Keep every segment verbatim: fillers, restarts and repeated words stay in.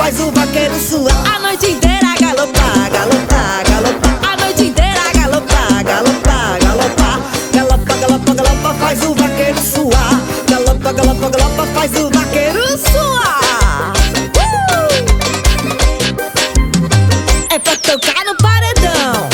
faz o vaqueiro suar. A noite inteira galopar, galopar, galopar. A noite inteira galopar, galopar, galopar. Galopa, galopa, galopa, faz o vaqueiro suar. Galopa, galopa, galopa, faz o vaqueiro suar. uh! É pra tocar no paredão.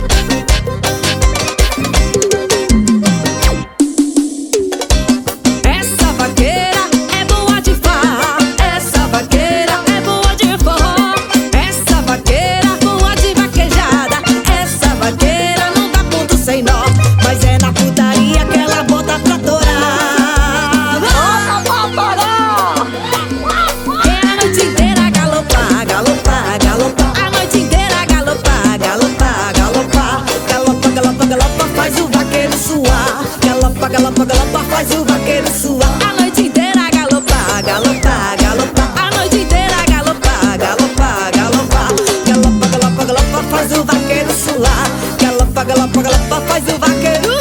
Essa vaqueira é boa de farra. Essa vaqueira é boa de forró. Essa vaqueira boa de vaquejada. Essa vaqueira não dá ponto sem nó. Mas é na putaria que ela bota pra torar. Bota pra torar. É a noite inteira galopar, galopar, galopar. A noite inteira galopar, galopar, galopar. Galopa, galopa, galopa, faz o vaqueiro suar. Galopa, galopa, galopa, faz o vaqueiro suar. A noite inteira galopar, galopar, galopar. A noite inteira galopar, galopar, galopar. Galopa, galopa, galopa, faz o vaqueiro suar. Galopa, galopa, galopa, faz o vaqueiro